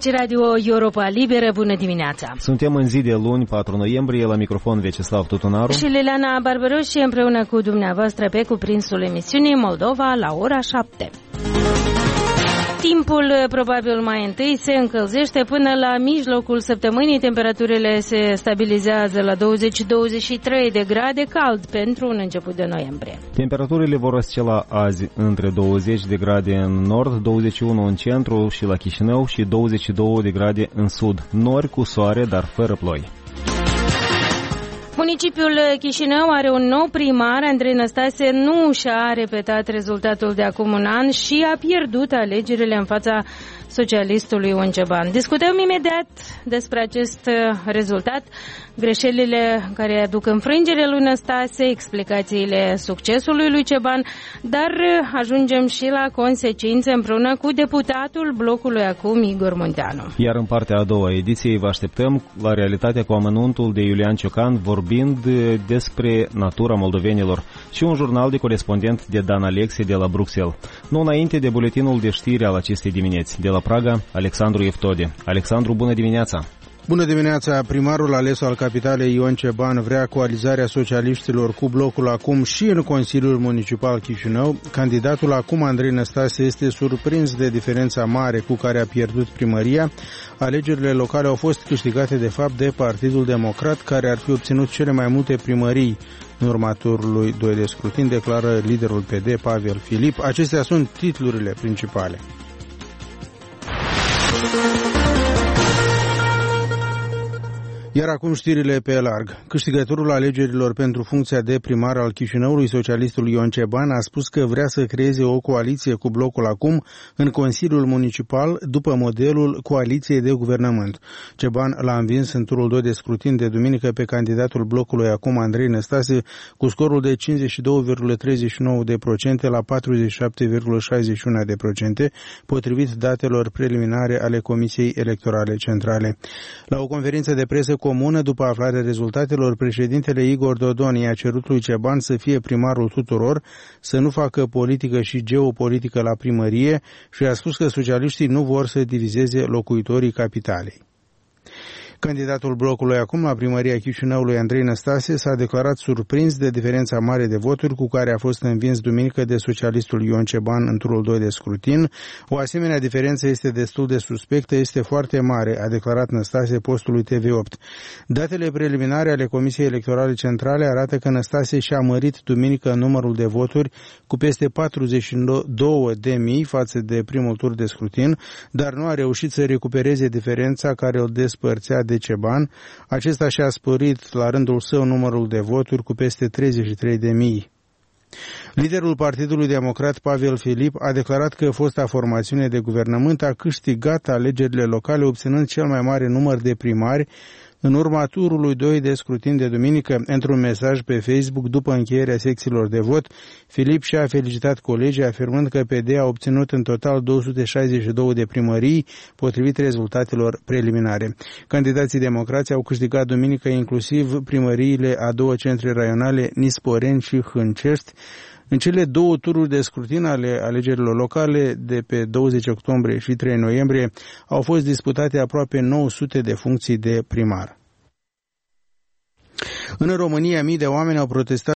Aici Radio Europa Liberă, bună dimineața! Suntem în zi de luni, 4 noiembrie, la microfon Vyacheslav Tutunaru și Liliana Barbaros și împreună cu dumneavoastră pe cuprinsul emisiunii Moldova la ora 7. Timpul probabil mai întâi se încălzește până la mijlocul săptămânii. Temperaturile se stabilizează la 20-23 de grade, cald pentru un început de noiembrie. Temperaturile vor oscila azi între 20 de grade în nord, 21 în centru și la Chișinău și 22 de grade în sud. Nori cu soare, dar fără ploi. Municipiul Chișinău are un nou primar. Andrei Năstase nu și-a repetat rezultatul de acum un an și a pierdut alegerile în fața socialistului Ion Ceban. Discutăm imediat despre acest rezultat, greșelile care aduc înfrângerea lui Năstase, explicațiile succesului lui Ceban, dar ajungem și la consecințe împreună cu deputatul blocului acum, Igor Munteanu. Iar în partea a doua ediției vă așteptăm la realitatea cu amănuntul de Iulian Ciocan, vorbind despre natura moldovenilor, și un jurnal de corespondent de Dan Alexe de la Bruxelles. Nu înainte de buletinul de știri al acestei dimineți. De la Praga, Alexandru Eftode. Alexandru, bună dimineața! Bună dimineața! Primarul ales al capitalei Ion Ceban vrea coalizarea socialiștilor cu blocul acum și în Consiliul Municipal Chișinău. Candidatul acum, Andrei Năstase, este surprins de diferența mare cu care a pierdut primăria. Alegerile locale au fost câștigate de fapt de Partidul Democrat, care ar fi obținut cele mai multe primării în urma turului 2 de scrutin, declară liderul PD, Pavel Filip. Acestea sunt titlurile principale. Iar acum știrile pe larg. Câștigătorul alegerilor pentru funcția de primar al Chișinăului, socialistul Ion Ceban, a spus că vrea să creeze o coaliție cu blocul acum în Consiliul Municipal după modelul coaliției de guvernământ. Ceban l-a învins în turul 2 de scrutin de duminică pe candidatul blocului acum, Andrei Năstase, cu scorul de 52,39% la 47,61%, potrivit datelor preliminare ale Comisiei Electorale Centrale. La o conferință de presă comună, după aflarea rezultatelor, președintele Igor Dodon i-a cerut lui Ceban să fie primarul tuturor, să nu facă politică și geopolitică la primărie și a spus că socialiștii nu vor să divizeze locuitorii capitalei. Candidatul blocului acum la primăria Chișinăului, Andrei Năstase, s-a declarat surprins de diferența mare de voturi cu care a fost învins duminică de socialistul Ion Ceban în turul 2 de scrutin. O asemenea diferență este destul de suspectă, este foarte mare, a declarat Năstase postului TV8. Datele preliminare ale Comisiei Electorale Centrale arată că Năstase și-a mărit duminică numărul de voturi cu peste 42.000 față de primul tur de scrutin, dar nu a reușit să recupereze diferența care îl despărțea de Ceban. Acesta și-a sporit la rândul său numărul de voturi cu peste 33.000. Liderul Partidului Democrat, Pavel Filip, a declarat că fosta formațiune de guvernământ a câștigat alegerile locale, obținând cel mai mare număr de primari în urma turului 2 de scrutin de duminică. Într-un mesaj pe Facebook, după încheierea secțiilor de vot, Filip și-a felicitat colegii, afirmând că PD a obținut în total 262 de primării, potrivit rezultatelor preliminare. Candidații democrați au câștigat duminică inclusiv primăriile a două centre raionale, Nisporeni și Hâncești. În cele două tururi de scrutin ale alegerilor locale, de pe 20 octombrie și 3 noiembrie, au fost disputate aproape 900 de funcții de primar. În România, mii de oameni au protestat